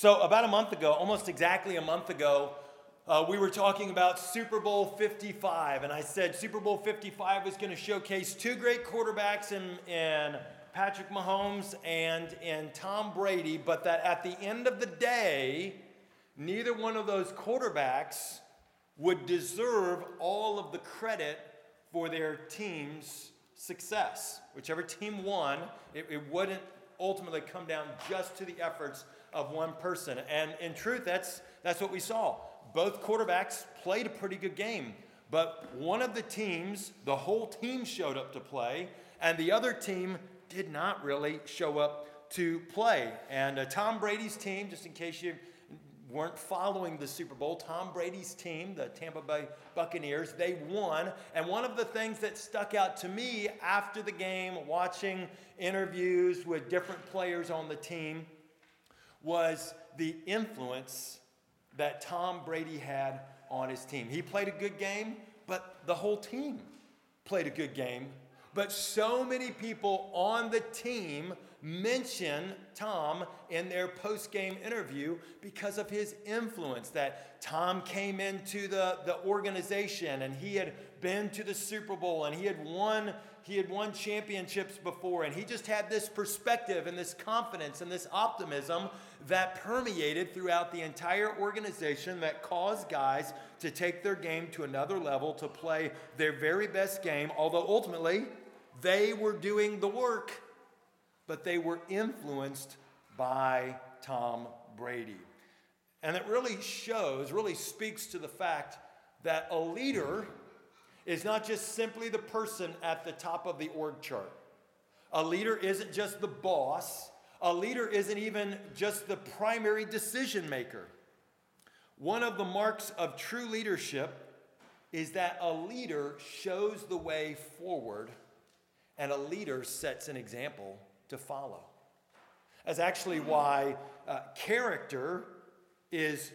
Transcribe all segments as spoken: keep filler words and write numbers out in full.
So about a month ago, almost exactly a month ago, uh, we were talking about Super Bowl fifty-five, and I said Super Bowl fifty-five was going to showcase two great quarterbacks in, in Patrick Mahomes and in Tom Brady, but that at the end of the day, neither one of those quarterbacks would deserve all of the credit for their team's success. Whichever team won, it, it wouldn't ultimately come down just to the efforts of one person. And in truth, that's that's what we saw. Both quarterbacks played a pretty good game, but one of the teams, the whole team showed up to play, and the other team did not really show up to play. And uh, Tom Brady's team, just in case you weren't following the Super Bowl, Tom Brady's team, the Tampa Bay Buccaneers, they won. And one of the things that stuck out to me after the game, watching interviews with different players on the team, was the influence that Tom Brady had on his team. He played a good game, but the whole team played a good game. But so many people on the team mention Tom in their post-game interview because of his influence, that Tom came into the, the organization and he had been to the Super Bowl and he had won he had won championships before, and he just had this perspective and this confidence and this optimism that permeated throughout the entire organization that caused guys to take their game to another level, to play their very best game, although ultimately they were doing the work, but they were influenced by Tom Brady. And it really shows, really speaks to the fact that a leader is not just simply the person at the top of the org chart. A leader isn't just the boss. A leader isn't even just the primary decision maker. One of the marks of true leadership is that a leader shows the way forward, and a leader sets an example to follow. That's actually why uh, character is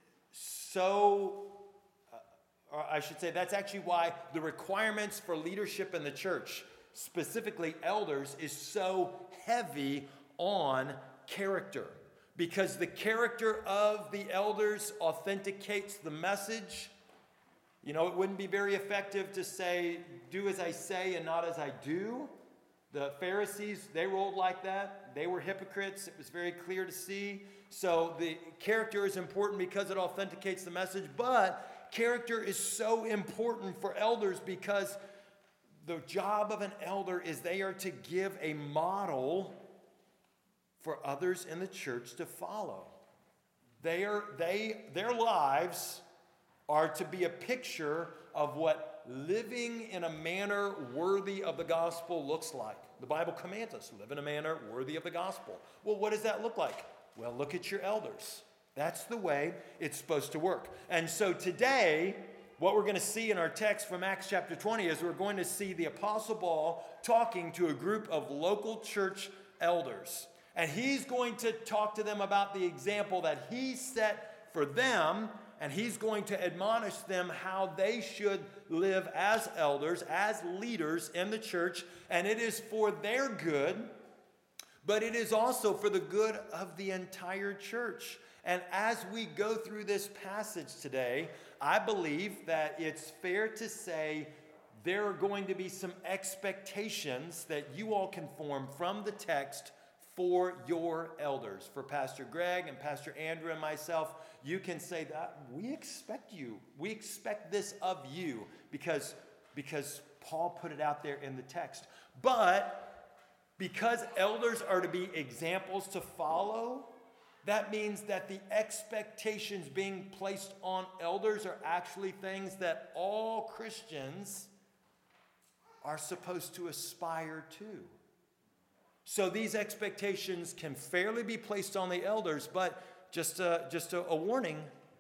so, uh, or I should say, that's actually why the requirements for leadership in the church, specifically elders, is so heavy on character. Because the character of the elders authenticates the message. You know, it wouldn't be very effective to say, do as I say and not as I do. The Pharisees, they rolled like that. They were hypocrites. It was very clear to see. So the character is important because it authenticates the message. But character is so important for elders because the job of an elder is they are to give a model for others in the church to follow. They are, they, their lives are to be a picture of what living in a manner worthy of the gospel looks like. The Bible commands us to live in a manner worthy of the gospel. Well, what does that look like? Well, look at your elders. That's the way it's supposed to work. And so today, what we're going to see in our text from Acts chapter twenty is we're going to see the Apostle Paul talking to a group of local church elders. And he's going to talk to them about the example that he set for them, and he's going to admonish them how they should live as elders, as leaders in the church. And it is for their good, but it is also for the good of the entire church. And as we go through this passage today, I believe that it's fair to say there are going to be some expectations that you all can form from the text for your elders. For Pastor Greg and Pastor Andrew and myself, you can say that we expect you. We expect this of you because, because Paul put it out there in the text. But because elders are to be examples to follow, that means that the expectations being placed on elders are actually things that all Christians are supposed to aspire to. So these expectations can fairly be placed on the elders, but just a, just a, a warning,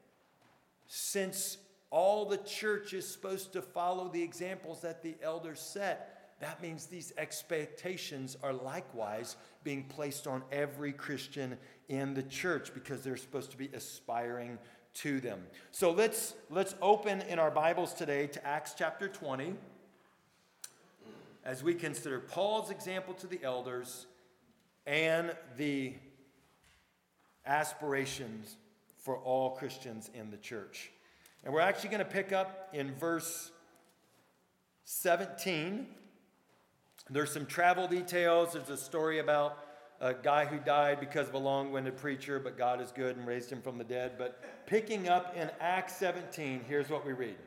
since all the church is supposed to follow the examples that the elders set, that means these expectations are likewise being placed on every Christian in the church because they're supposed to be aspiring to them. So let's, let's open in our Bibles today to Acts chapter twenty. As we consider Paul's example to the elders and the aspirations for all Christians in the church. And we're actually going to pick up in verse seventeen. There's some travel details. There's a story about a guy who died because of a long-winded preacher, but God is good and raised him from the dead. But picking up in Acts seventeen, here's what we read.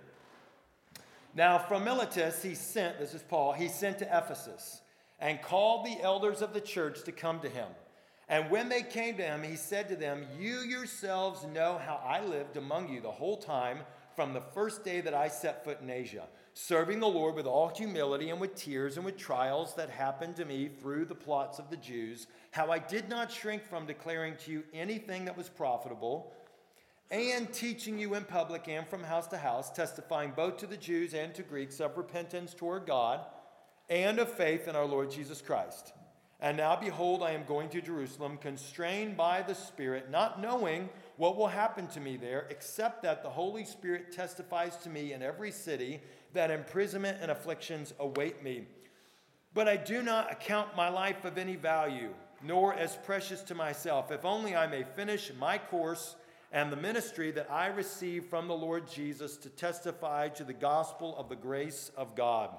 Now from Miletus he sent, this is Paul, he sent to Ephesus and called the elders of the church to come to him. And when they came to him, he said to them, you yourselves know how I lived among you the whole time from the first day that I set foot in Asia, serving the Lord with all humility and with tears and with trials that happened to me through the plots of the Jews, how I did not shrink from declaring to you anything that was profitable, and teaching you in public and from house to house, testifying both to the Jews and to Greeks of repentance toward God and of faith in our Lord Jesus Christ. And now, behold, I am going to Jerusalem, constrained by the Spirit, not knowing what will happen to me there, except that the Holy Spirit testifies to me in every city that imprisonment and afflictions await me. But I do not account my life of any value, nor as precious to myself, if only I may finish my course and the ministry that I received from the Lord Jesus to testify to the gospel of the grace of God.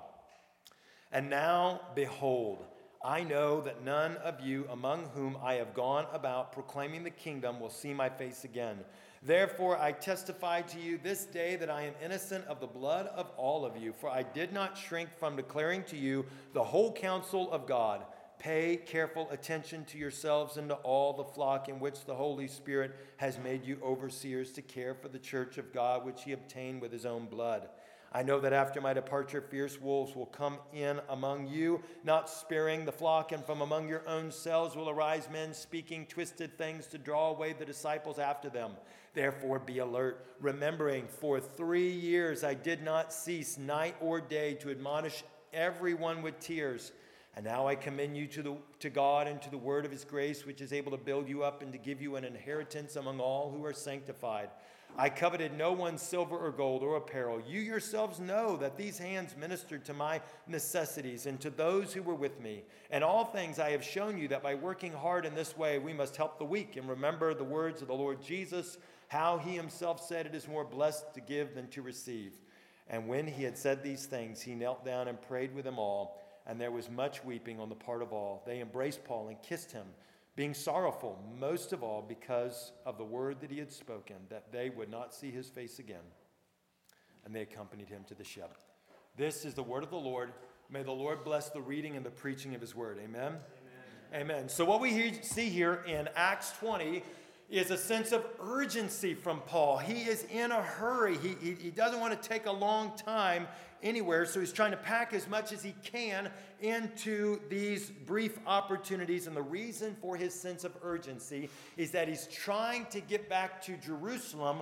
And now, behold, I know that none of you among whom I have gone about proclaiming the kingdom will see my face again. Therefore, I testify to you this day that I am innocent of the blood of all of you, for I did not shrink from declaring to you the whole counsel of God. Pay careful attention to yourselves and to all the flock in which the Holy Spirit has made you overseers to care for the church of God, which he obtained with his own blood. I know that after my departure, fierce wolves will come in among you, not sparing the flock, and from among your own selves will arise men speaking twisted things to draw away the disciples after them. Therefore be alert, remembering for three years I did not cease night or day to admonish everyone with tears. And now I commend you to, the, to God and to the word of his grace, which is able to build you up and to give you an inheritance among all who are sanctified. I coveted no one's silver or gold or apparel. You yourselves know that these hands ministered to my necessities and to those who were with me. In all things I have shown you that by working hard in this way, we must help the weak. And remember the words of the Lord Jesus, how he himself said, it is more blessed to give than to receive. And when he had said these things, he knelt down and prayed with them all. And there was much weeping on the part of all. They embraced Paul and kissed him, being sorrowful, most of all, because of the word that he had spoken, that they would not see his face again. And they accompanied him to the ship. This is the word of the Lord. May the Lord bless the reading and the preaching of his word. Amen? Amen. Amen. So what we see here in Acts twenty is a sense of urgency from Paul. He is in a hurry. He, he, he doesn't want to take a long time anywhere, so he's trying to pack as much as he can into these brief opportunities. And the reason for his sense of urgency is that he's trying to get back to Jerusalem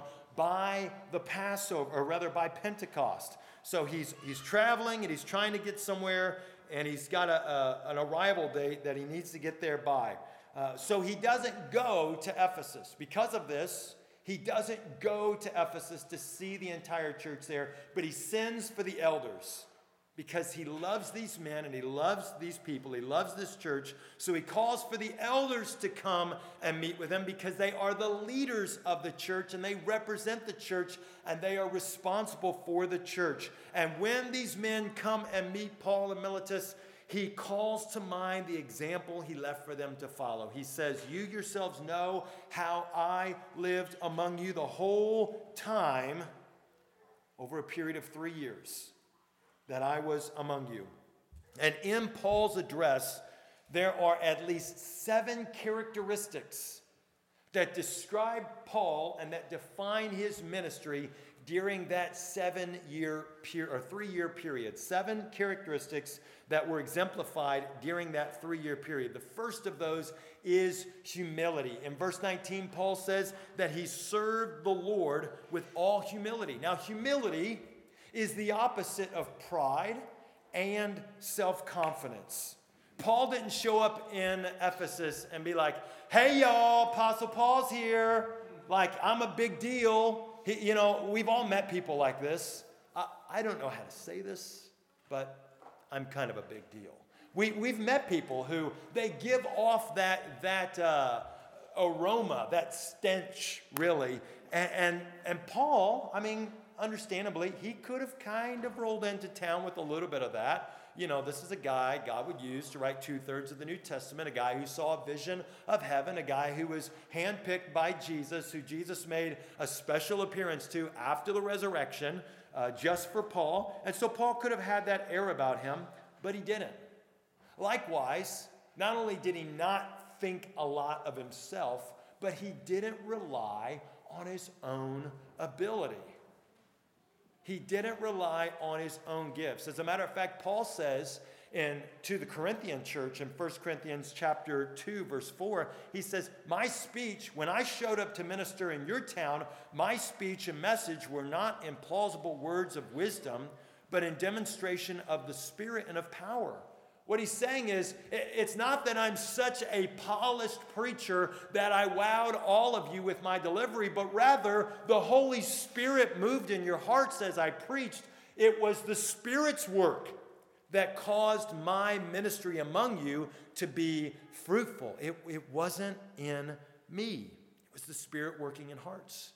by the Passover, or rather by Pentecost. So he's he's traveling and he's trying to get somewhere, and he's got a, a, an arrival date that he needs to get there by. Uh, so he doesn't go to Ephesus. Because of this, he doesn't go to Ephesus to see the entire church there, but he sends for the elders because he loves these men and he loves these people. He loves this church. So he calls for the elders to come and meet with him because they are the leaders of the church and they represent the church and they are responsible for the church. And when these men come and meet Paul and Miletus, he calls to mind the example he left for them to follow. He says, you yourselves know how I lived among you the whole time over a period of three years that I was among you. And in Paul's address, there are at least seven characteristics that describe Paul and that define his ministry during that seven-year period or three-year period. Seven characteristics that were exemplified during that three-year period. The first of those is humility. In verse nineteen, Paul says that he served the Lord with all humility. Now, humility is the opposite of pride and self-confidence. Paul didn't show up in Ephesus and be like, hey, y'all, Apostle Paul's here. Like, I'm a big deal. He, you know, we've all met people like this. I, I don't know how to say this, but I'm kind of a big deal. We, we've met people who they give off that, that uh, aroma, that stench, really. And, and, and Paul, I mean, understandably, he could have kind of rolled into town with a little bit of that. You know, this is a guy God would use to write two-thirds of the New Testament, a guy who saw a vision of heaven, a guy who was handpicked by Jesus, who Jesus made a special appearance to after the resurrection, uh, just for Paul. And so Paul could have had that air about him, but he didn't. Likewise, not only did he not think a lot of himself, but he didn't rely on his own ability. He didn't rely on his own gifts. As a matter of fact, Paul says in to the Corinthian church in First Corinthians chapter two, verse four, he says, my speech, when I showed up to minister in your town, my speech and message were not in plausible words of wisdom, but in demonstration of the Spirit and of power. What he's saying is, it's not that I'm such a polished preacher that I wowed all of you with my delivery, but rather the Holy Spirit moved in your hearts as I preached. It was the Spirit's work that caused my ministry among you to be fruitful. It, it wasn't in me. It was the Spirit working in hearts.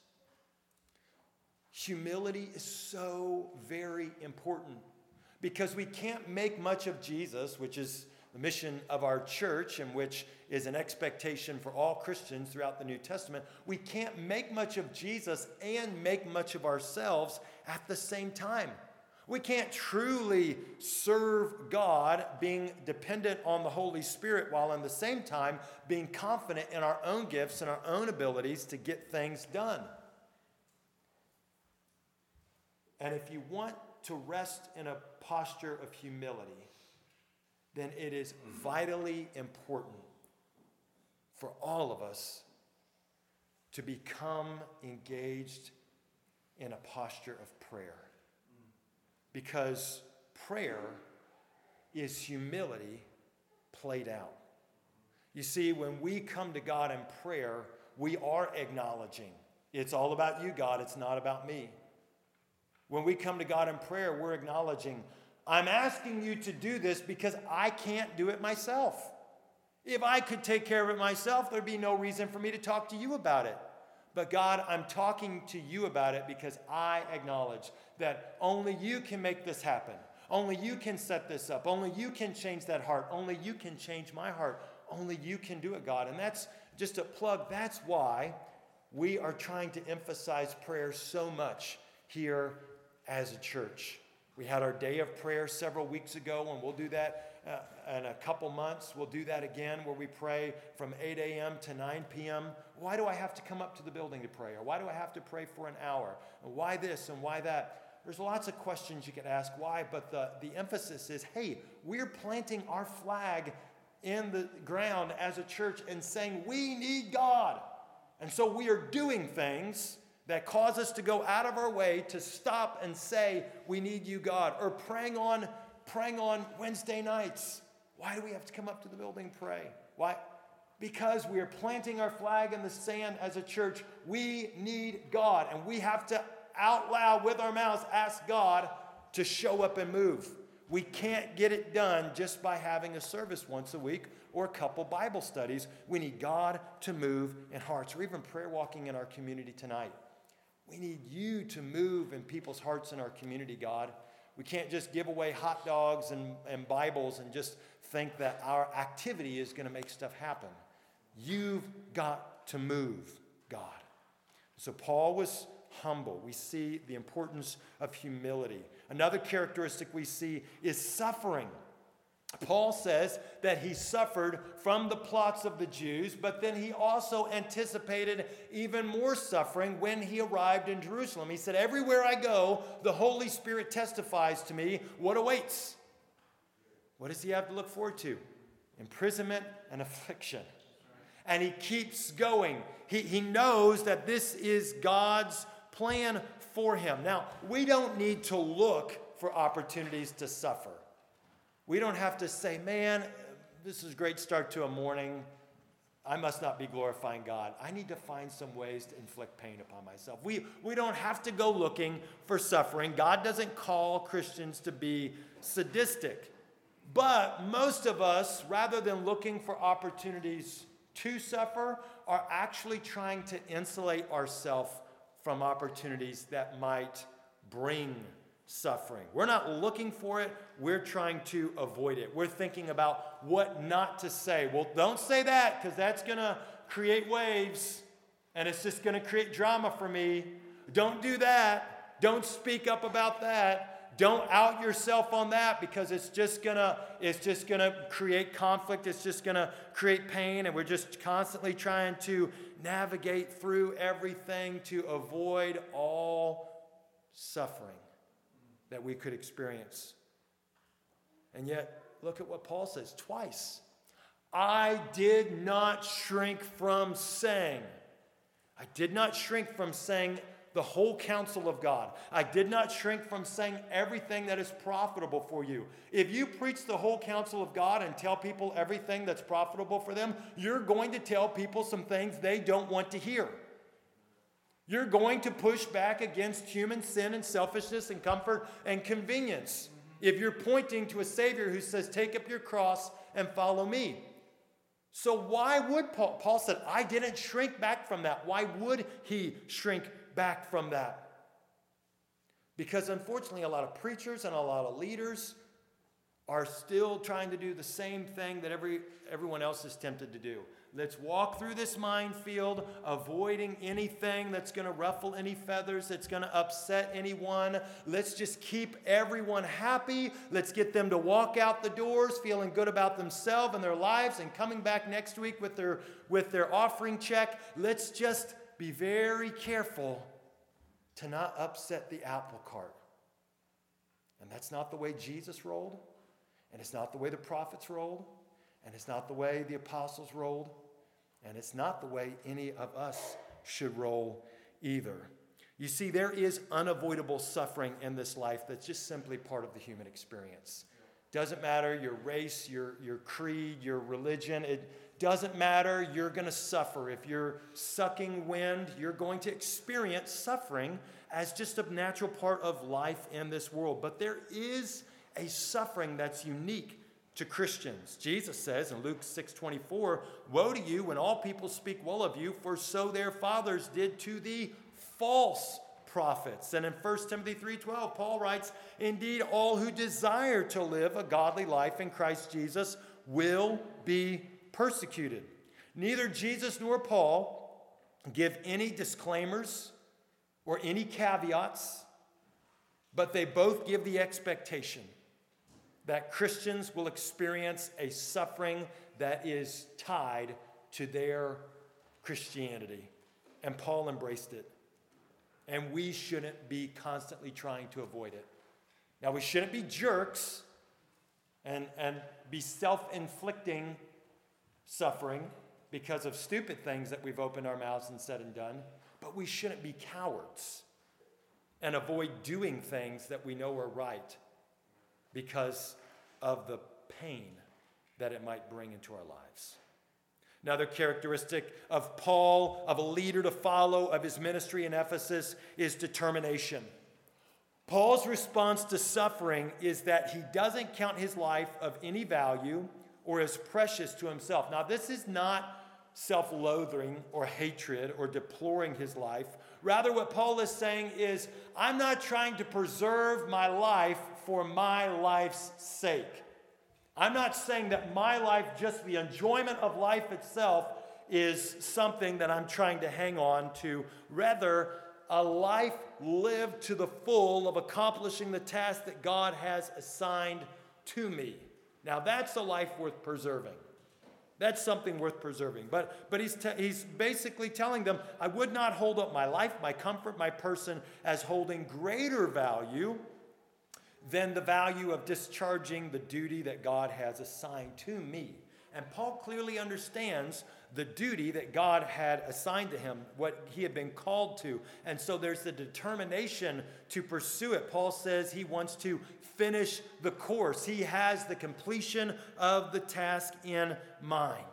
Humility is so very important. Because we can't make much of Jesus, which is the mission of our church and which is an expectation for all Christians throughout the New Testament. We can't make much of Jesus and make much of ourselves at the same time. We can't truly serve God being dependent on the Holy Spirit while in the same time being confident in our own gifts and our own abilities to get things done. And if you want to rest in a posture of humility, then it is vitally important for all of us to become engaged in a posture of prayer. Because prayer is humility played out. You see, when we come to God in prayer, we are acknowledging it's all about you, God, it's not about me. When we come to God in prayer, we're acknowledging, I'm asking you to do this because I can't do it myself. If I could take care of it myself, there'd be no reason for me to talk to you about it. But God, I'm talking to you about it because I acknowledge that only you can make this happen. Only you can set this up. Only you can change that heart. Only you can change my heart. Only you can do it, God. And that's just a plug. That's why we are trying to emphasize prayer so much here as a church. We had our day of prayer several weeks ago, and we'll do that uh, in a couple months. We'll do that again where we pray from eight a.m. to nine p.m. Why do I have to come up to the building to pray? Or why do I have to pray for an hour? And why this and why that? There's lots of questions you could ask why, but the, the emphasis is, hey, we're planting our flag in the ground as a church and saying we need God. And so we are doing things that cause us to go out of our way to stop and say, we need you, God. Or praying on, praying on Wednesday nights. Why do we have to come up to the building and pray? Why? Because we are planting our flag in the sand as a church. We need God. And we have to out loud with our mouths ask God to show up and move. We can't get it done just by having a service once a week or a couple Bible studies. We need God to move in hearts. Or even prayer walking in our community tonight. We need you to move in people's hearts in our community, God. We can't just give away hot dogs and, and Bibles and just think that our activity is going to make stuff happen. You've got to move, God. So Paul was humble. We see the importance of humility. Another characteristic we see is suffering. Paul says that he suffered from the plots of the Jews, but then he also anticipated even more suffering when he arrived in Jerusalem. He said, everywhere I go, the Holy Spirit testifies to me what awaits. What does he have to look forward to? Imprisonment and affliction. And he keeps going. He, he knows that this is God's plan for him. Now, we don't need to look for opportunities to suffer. We don't have to say, man, this is a great start to a morning. I must not be glorifying God. I need to find some ways to inflict pain upon myself. We, we don't have to go looking for suffering. God doesn't call Christians to be sadistic. But most of us, rather than looking for opportunities to suffer, are actually trying to insulate ourselves from opportunities that might bring suffering. We're not looking for it. We're trying to avoid it. We're thinking about what not to say. Well, don't say that because that's going to create waves and it's just going to create drama for me. Don't do that. Don't speak up about that. Don't out yourself on that because it's just going to it's just going to create conflict. It's just going to create pain, and we're just constantly trying to navigate through everything to avoid all suffering that we could experience. And yet, look at what Paul says twice. I did not shrink from saying. I did not shrink from saying the whole counsel of God. I did not shrink from saying everything that is profitable for you. If you preach the whole counsel of God and tell people everything that's profitable for them, you're going to tell people some things they don't want to hear. You're going to push back against human sin and selfishness and comfort and convenience. If you're pointing to a Savior who says, take up your cross and follow me. So why would Paul? Paul said, I didn't shrink back from that. Why would he shrink back from that? Because unfortunately, a lot of preachers and a lot of leaders are still trying to do the same thing that every everyone else is tempted to do. Let's walk through this minefield, avoiding anything that's going to ruffle any feathers, that's going to upset anyone. Let's just keep everyone happy. Let's get them to walk out the doors feeling good about themselves and their lives and coming back next week with their, with their offering check. Let's just be very careful to not upset the apple cart. And that's not the way Jesus rolled, and it's not the way the prophets rolled, and it's not the way the apostles rolled, and it's not the way any of us should roll either. You see, there is unavoidable suffering in this life that's just simply part of the human experience. Doesn't matter your race, your, your creed, your religion. It doesn't matter. You're going to suffer. If you're sucking wind, you're going to experience suffering as just a natural part of life in this world. But there is a suffering that's unique to Christians. Jesus says in Luke six twenty-four, woe to you when all people speak well of you, for so their fathers did to the false prophets. And in First Timothy three twelve, Paul writes, indeed, all who desire to live a godly life in Christ Jesus will be persecuted. Neither Jesus nor Paul give any disclaimers or any caveats, but they both give the expectation that Christians will experience a suffering that is tied to their Christianity. And Paul embraced it. And we shouldn't be constantly trying to avoid it. Now, we shouldn't be jerks and, and be self-inflicting suffering because of stupid things that we've opened our mouths and said and done. But we shouldn't be cowards and avoid doing things that we know are right because of the pain that it might bring into our lives. Another characteristic of Paul, of a leader to follow, of his ministry in Ephesus, is determination. Paul's response to suffering is that he doesn't count his life of any value or as precious to himself. Now, this is not self-loathing or hatred or deploring his life. Rather, what Paul is saying is, I'm not trying to preserve my life for my life's sake. I'm not saying that my life, just the enjoyment of life itself, is something that I'm trying to hang on to. Rather, a life lived to the full of accomplishing the task that God has assigned to me. Now, that's a life worth preserving. That's something worth preserving. But, but he's, te- he's basically telling them, I would not hold up my life, my comfort, my person as holding greater value than the value of discharging the duty that God has assigned to me. And Paul clearly understands the duty that God had assigned to him, what he had been called to. And so there's the determination to pursue it. Paul says he wants to finish the course. He has the completion of the task in mind.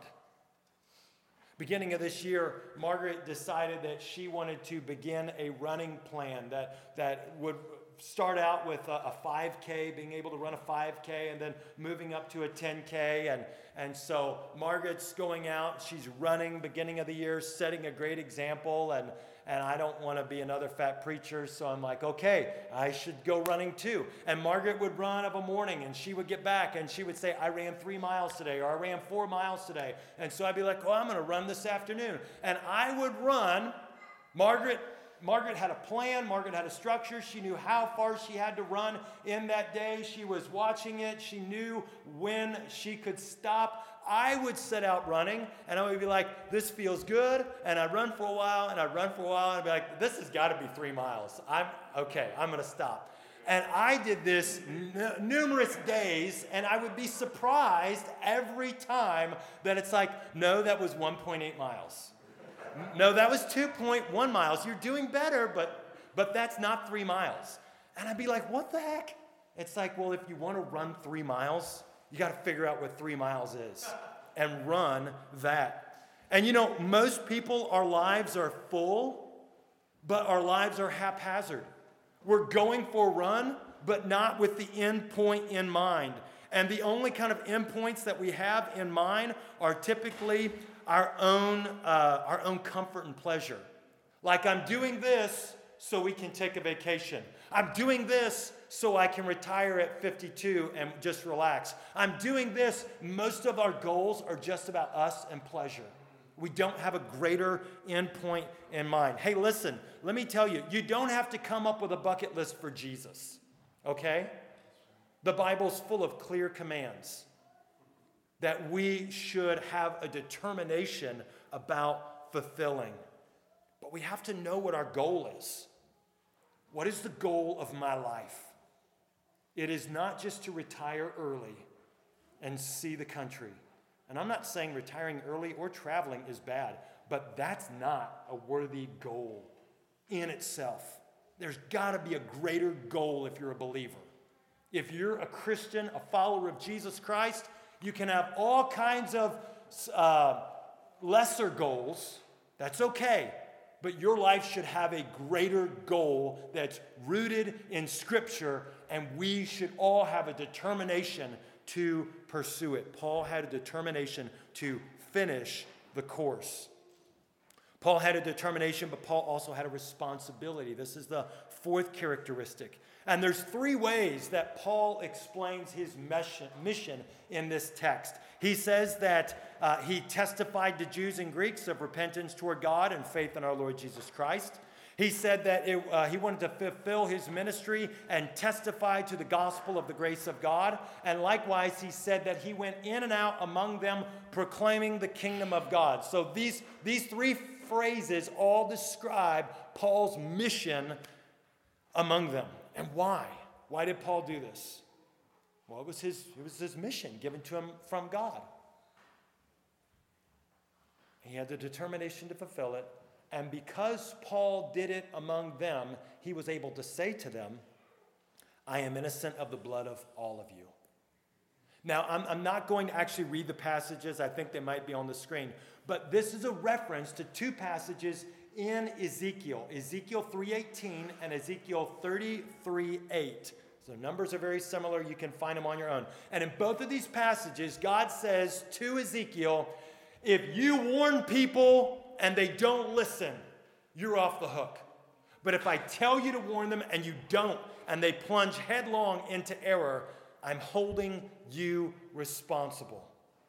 Beginning of this year, Margaret decided that she wanted to begin a running plan that, that would start out with a, a five K, being able to run a five K, and then moving up to a ten K. And, and so Margaret's going out, she's running beginning of the year, setting a great example. And, and I don't want to be another fat preacher, so I'm like, okay, I should go running too. And Margaret would run of a morning, and she would get back, and she would say, I ran three miles today, or I ran four miles today. And so I'd be like, oh, I'm going to run this afternoon. And I would run. Margaret Margaret had a plan. Margaret had a structure. She knew how far she had to run in that day. She was watching it. She knew when she could stop. I would set out running, and I would be like, this feels good. And I'd run for a while, and I'd run for a while, and I'd be like, this has got to be three miles. I'm okay, I'm going to stop. And I did this n- numerous days, and I would be surprised every time that it's like, no, that was one point eight miles. No, that was two point one miles. You're doing better, but but that's not three miles. And I'd be like, what the heck? It's like, well, if you want to run three miles, you got to figure out what three miles is and run that. And you know, most people, our lives are full, but our lives are haphazard. We're going for a run, but not with the end point in mind. And the only kind of endpoints that we have in mind are typically our own, uh, our own comfort and pleasure. Like, I'm doing this so we can take a vacation. I'm doing this so I can retire at fifty-two and just relax. I'm doing this. Most of our goals are just about us and pleasure. We don't have a greater endpoint in mind. Hey, listen, let me tell you, you don't have to come up with a bucket list for Jesus, okay? The Bible's full of clear commands that we should have a determination about fulfilling. But we have to know what our goal is. What is the goal of my life? It is not just to retire early and see the country. And I'm not saying retiring early or traveling is bad, but that's not a worthy goal in itself. There's got to be a greater goal if you're a believer. If you're a Christian, a follower of Jesus Christ, you can have all kinds of uh, lesser goals. That's okay. But your life should have a greater goal that's rooted in Scripture, and we should all have a determination to pursue it. Paul had a determination to finish the course. Paul had a determination, but Paul also had a responsibility. This is the fourth characteristic. And there's three ways that Paul explains his mission in this text. He says that uh, he testified to Jews and Greeks of repentance toward God and faith in our Lord Jesus Christ. He said that it, uh, he wanted to fulfill his ministry and testify to the gospel of the grace of God. And likewise, he said that he went in and out among them proclaiming the kingdom of God. So these, these three phrases all describe Paul's mission among them. And why? Why did Paul do this? Well, it was his, it was his mission given to him from God. He had the determination to fulfill it. And because Paul did it among them, he was able to say to them, I am innocent of the blood of all of you. Now, I'm, I'm not going to actually read the passages. I think they might be on the screen. But this is a reference to two passages in Ezekiel, Ezekiel three eighteen and Ezekiel thirty-three eight. So numbers are very similar. You can find them on your own. And in both of these passages, God says to Ezekiel, if you warn people and they don't listen, you're off the hook. But if I tell you to warn them and you don't, and they plunge headlong into error, I'm holding you responsible.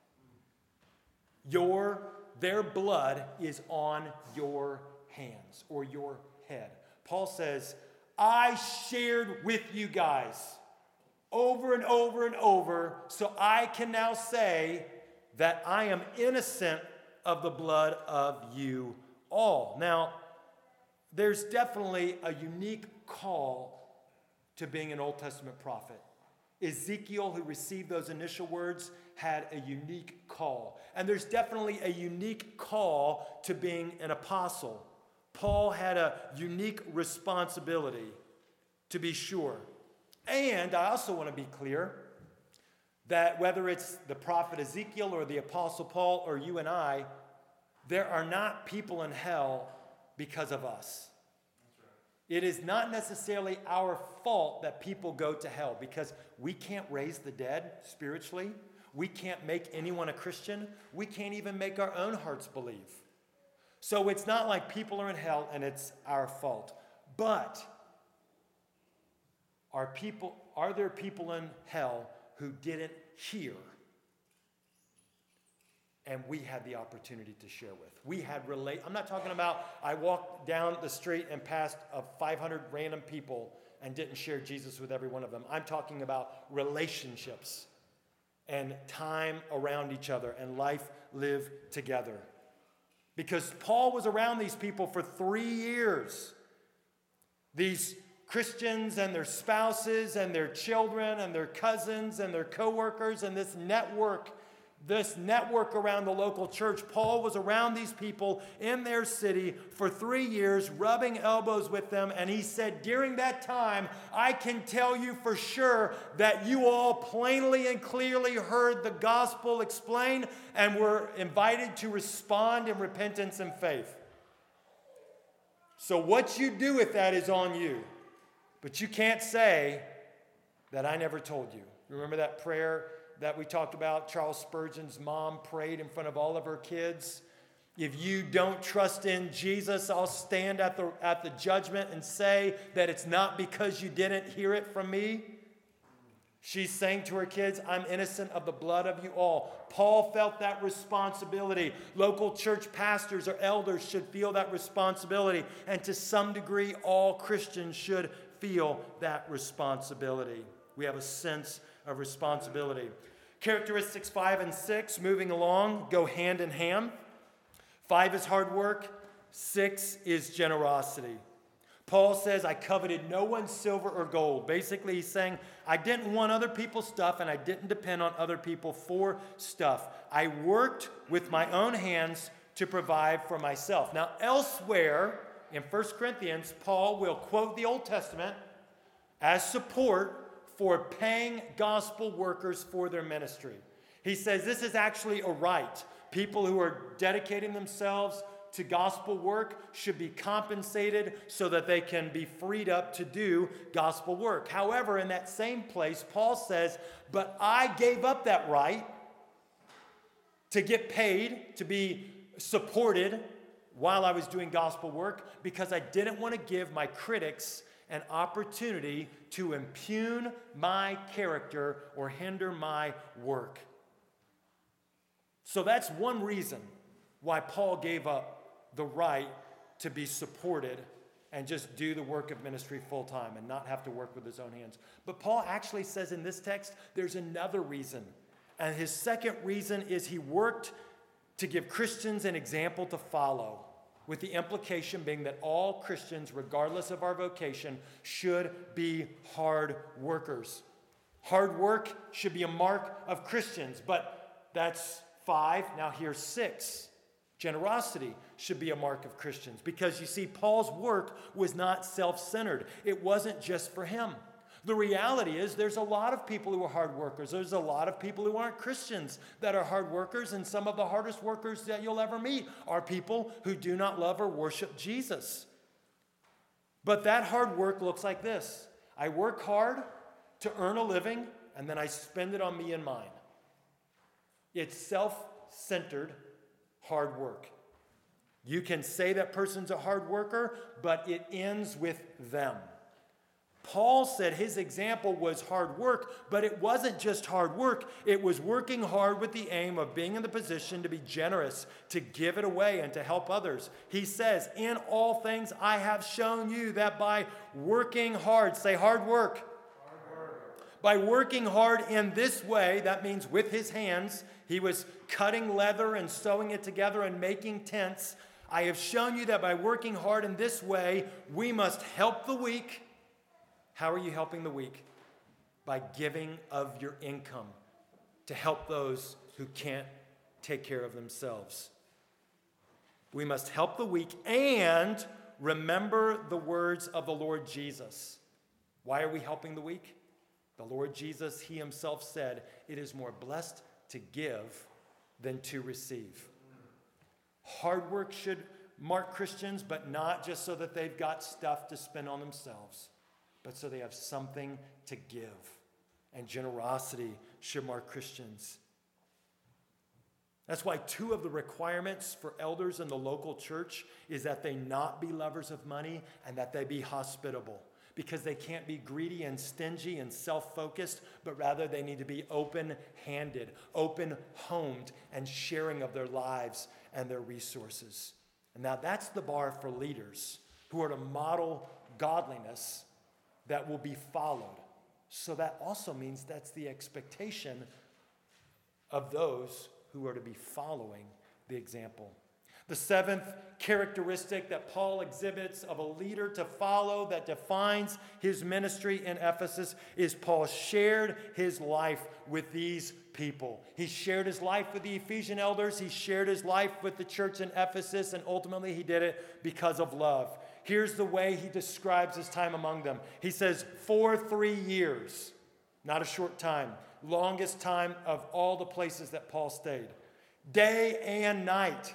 Your, their blood is on your hands or your head. Paul says, I shared with you guys over and over and over, so I can now say that I am innocent of the blood of you all. Now, there's definitely a unique call to being an Old Testament prophet. Ezekiel, who received those initial words, had a unique call. And there's definitely a unique call to being an apostle. Paul had a unique responsibility, to be sure. And I also want to be clear that whether it's the prophet Ezekiel or the apostle Paul or you and I, there are not people in hell because of us. It is not necessarily our fault that people go to hell, because we can't raise the dead spiritually. We can't make anyone a Christian. We can't even make our own hearts believe. So it's not like people are in hell and it's our fault. But are people, are there people in hell who didn't hear? And we had the opportunity to share with. We had relate. I'm not talking about I walked down the street and passed uh, five hundred random people and didn't share Jesus with every one of them. I'm talking about relationships and time around each other and life lived together. Because Paul was around these people for three years. These Christians and their spouses and their children and their cousins and their coworkers and this network, this network around the local church. Paul was around these people in their city for three years, rubbing elbows with them. And he said, during that time, I can tell you for sure that you all plainly and clearly heard the gospel explained and were invited to respond in repentance and faith. So what you do with that is on you. But you can't say that I never told you. Remember that prayer that we talked about? Charles Spurgeon's mom prayed in front of all of her kids. If you don't trust in Jesus, I'll stand at the, at the judgment and say that it's not because you didn't hear it from me. She's saying to her kids, I'm innocent of the blood of you all. Paul felt that responsibility. Local church pastors or elders should feel that responsibility. And to some degree, all Christians should feel that responsibility. We have a sense of responsibility. Characteristics five and six, moving along, go hand in hand. Five is hard work. Six is generosity. Paul says, I coveted no one's silver or gold. Basically, he's saying, I didn't want other people's stuff and I didn't depend on other people for stuff. I worked with my own hands to provide for myself. Now, elsewhere in First Corinthians, Paul will quote the Old Testament as support for paying gospel workers for their ministry. He says this is actually a right. People who are dedicating themselves to gospel work should be compensated so that they can be freed up to do gospel work. However, in that same place, Paul says, but I gave up that right to get paid, to be supported while I was doing gospel work, because I didn't want to give my critics an opportunity to impugn my character or hinder my work. So that's one reason why Paul gave up the right to be supported and just do the work of ministry full time and not have to work with his own hands. But Paul actually says in this text, there's another reason. And his second reason is he worked to give Christians an example to follow, with the implication being that all Christians, regardless of our vocation, should be hard workers. Hard work should be a mark of Christians, but that's five. Now here's six. Generosity should be a mark of Christians, because you see, Paul's work was not self-centered. It wasn't just for him. The reality is there's a lot of people who are hard workers. There's a lot of people who aren't Christians that are hard workers, and some of the hardest workers that you'll ever meet are people who do not love or worship Jesus. But that hard work looks like this. I work hard to earn a living, and then I spend it on me and mine. It's self-centered hard work. You can say that person's a hard worker, but it ends with them. Paul said his example was hard work, but it wasn't just hard work. It was working hard with the aim of being in the position to be generous, to give it away, and to help others. He says, in all things I have shown you that by working hard, say hard work. Hard work. By working hard in this way, that means with his hands, he was cutting leather and sewing it together and making tents. I have shown you that by working hard in this way, we must help the weak. How are you helping the weak? By giving of your income to help those who can't take care of themselves. We must help the weak and remember the words of the Lord Jesus. Why are we helping the weak? The Lord Jesus, he himself said, it is more blessed to give than to receive. Hard work should marked Christians, but not just so that they've got stuff to spend on themselves, but so they have something to give. And generosity should mark Christians. That's why two of the requirements for elders in the local church is that they not be lovers of money and that they be hospitable. Because they can't be greedy and stingy and self-focused, but rather they need to be open-handed, open-homed, and sharing of their lives and their resources. And now that's the bar for leaders who are to model godliness that will be followed. So that also means that's the expectation of those who are to be following the example. The seventh characteristic that Paul exhibits of a leader to follow that defines his ministry in Ephesus is Paul shared his life with these people. He shared his life with the Ephesian elders. He shared his life with the church in Ephesus, and ultimately he did it because of love. Here's the way he describes his time among them. He says, for three years, not a short time, longest time of all the places that Paul stayed, day and night.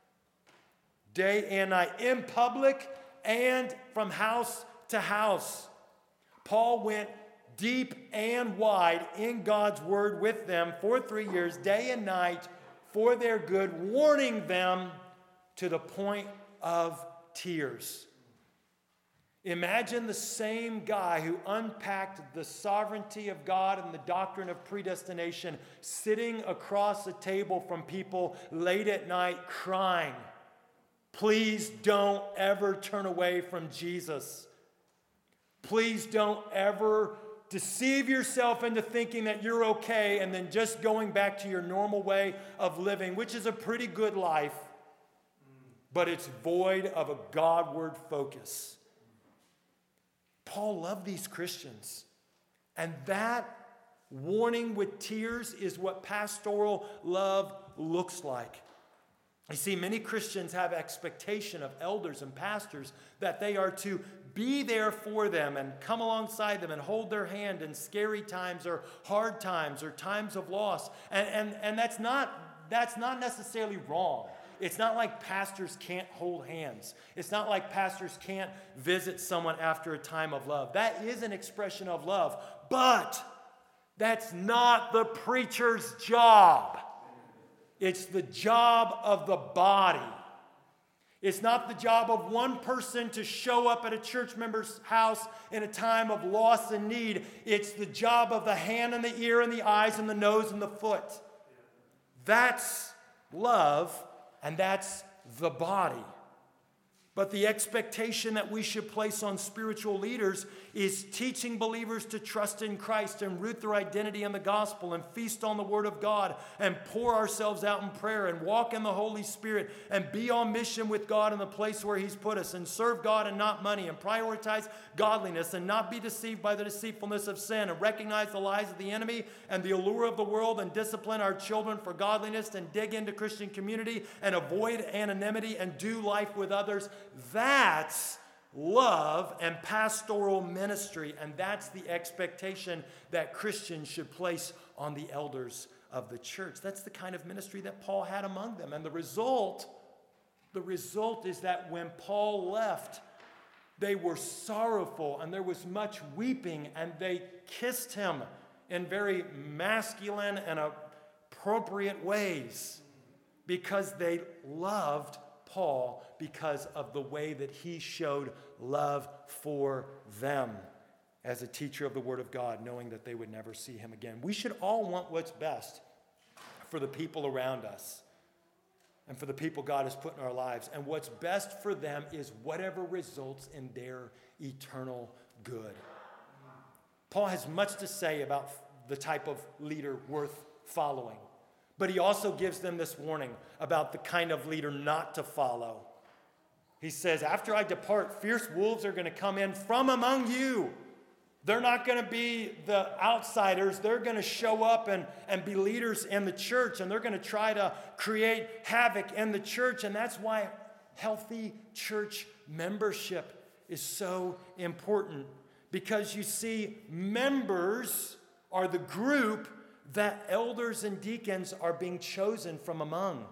Day and night, in public and from house to house. Paul went deep and wide in God's word with them for three years, day and night, for their good, warning them to the point of tears. Imagine the same guy who unpacked the sovereignty of God and the doctrine of predestination sitting across a table from people late at night crying. Please don't ever turn away from Jesus. Please don't ever deceive yourself into thinking that you're okay and then just going back to your normal way of living, which is a pretty good life, but it's void of a Godward focus. Paul loved these Christians, and that warning with tears is what pastoral love looks like. You see, many Christians have expectation of elders and pastors that they are to be there for them and come alongside them and hold their hand in scary times or hard times or times of loss. And, and, and that's not, that's not necessarily wrong. It's not like pastors can't hold hands. It's not like pastors can't visit someone after a time of love. That is an expression of love, but that's not the preacher's job. It's the job of the body. It's not the job of one person to show up at a church member's house in a time of loss and need. It's the job of the hand and the ear and the eyes and the nose and the foot. That's love, and that's the body. But the expectation that we should place on spiritual leaders is teaching believers to trust in Christ and root their identity in the gospel and feast on the word of God and pour ourselves out in prayer and walk in the Holy Spirit and be on mission with God in the place where he's put us and serve God and not money and prioritize godliness and not be deceived by the deceitfulness of sin and recognize the lies of the enemy and the allure of the world and discipline our children for godliness and dig into Christian community and avoid anonymity and do life with others. That's love and pastoral ministry, and that's the expectation that Christians should place on the elders of the church. That's the kind of ministry that Paul had among them. And the result, the result is that when Paul left, they were sorrowful and there was much weeping, and they kissed him in very masculine and appropriate ways because they loved Paul because of the way that he showed love for them as a teacher of the Word of God, knowing that they would never see him again. We should all want what's best for the people around us and for the people God has put in our lives. And what's best for them is whatever results in their eternal good. Paul has much to say about the type of leader worth following. But he also gives them this warning about the kind of leader not to follow. He says, after I depart, fierce wolves are going to come in from among you. They're not going to be the outsiders. They're going to show up and, and be leaders in the church, and they're going to try to create havoc in the church. And that's why healthy church membership is so important. Because you see, members are the group that elders and deacons are being chosen from among.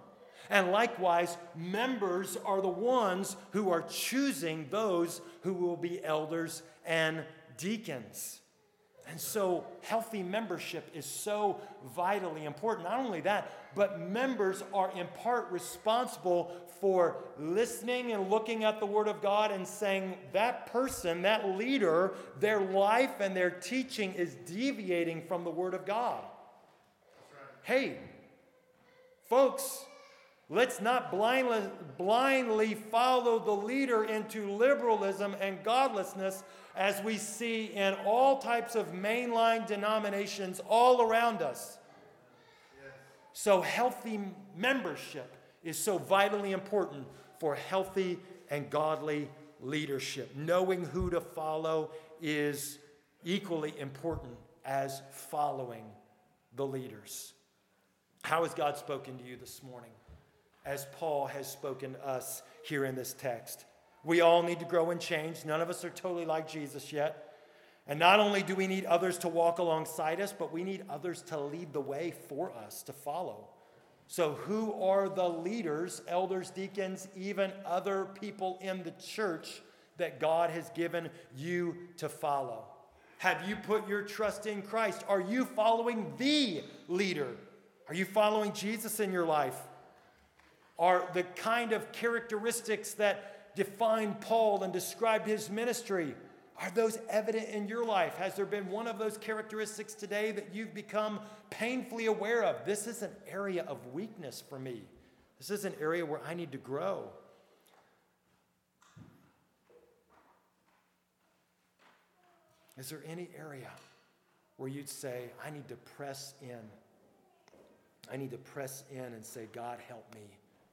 And likewise, members are the ones who are choosing those who will be elders and deacons. And so healthy membership is so vitally important. Not only that, but members are in part responsible for listening and looking at the Word of God and saying that person, that leader, their life and their teaching is deviating from the Word of God. Hey, folks, let's not blindly, blindly follow the leader into liberalism and godlessness as we see in all types of mainline denominations all around us. Yes. So healthy membership is so vitally important for healthy and godly leadership. Knowing who to follow is equally important as following the leaders. How has God spoken to you this morning? As Paul has spoken to us here in this text. We all need to grow and change. None of us are totally like Jesus yet. And not only do we need others to walk alongside us, but we need others to lead the way for us to follow. So who are the leaders, elders, deacons, even other people in the church that God has given you to follow? Have you put your trust in Christ? Are you following the leader? Are you following Jesus in your life? Are the kind of characteristics that defined Paul and described his ministry, are those evident in your life? Has there been one of those characteristics today that you've become painfully aware of? This is an area of weakness for me. This is an area where I need to grow. Is there any area where you'd say, I need to press in? I need to press in and say, God, help me.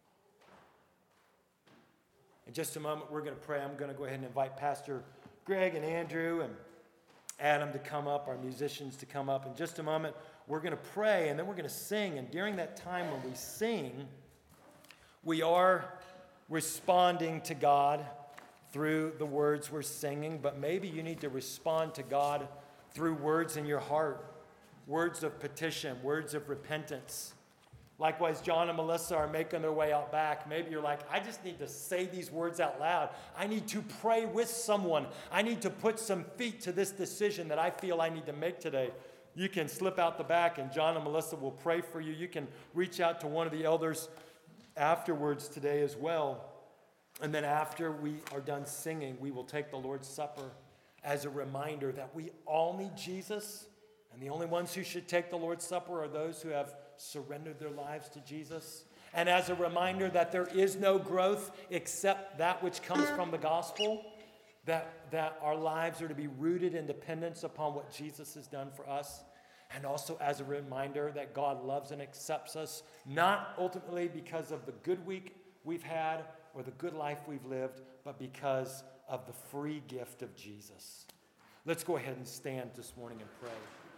In just a moment, we're going to pray. I'm going to go ahead and invite Pastor Greg and Andrew and Adam to come up, our musicians to come up. In just a moment, we're going to pray, and then we're going to sing. And during that time when we sing, we are responding to God through the words we're singing, but maybe you need to respond to God through words in your heart, words of petition, words of repentance. Likewise, John and Melissa are making their way out back. Maybe you're like, I just need to say these words out loud. I need to pray with someone. I need to put some feet to this decision that I feel I need to make today. You can slip out the back, and John and Melissa will pray for you. You can reach out to one of the elders afterwards today as well. And then after we are done singing, we will take the Lord's Supper as a reminder that we all need Jesus, and the only ones who should take the Lord's Supper are those who have surrendered their lives to Jesus. And as a reminder that there is no growth except that which comes from the gospel, that, that our lives are to be rooted in dependence upon what Jesus has done for us. And also as a reminder that God loves and accepts us, not ultimately because of the good week we've had or the good life we've lived, but because of the free gift of Jesus. Let's go ahead and stand this morning and pray.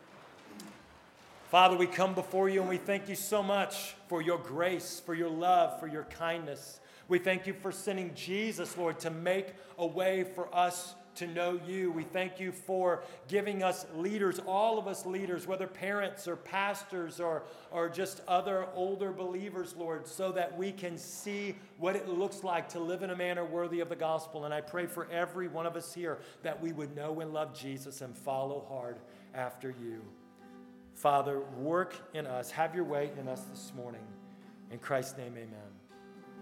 Father, we come before you and we thank you so much for your grace, for your love, for your kindness. We thank you for sending Jesus, Lord, to make a way for us to know you. We thank you for giving us leaders, all of us leaders, whether parents or pastors or, or just other older believers, Lord, so that we can see what it looks like to live in a manner worthy of the gospel. And I pray for every one of us here that we would know and love Jesus and follow hard after you. Father, work in us. Have your way in us this morning. In Christ's name, amen.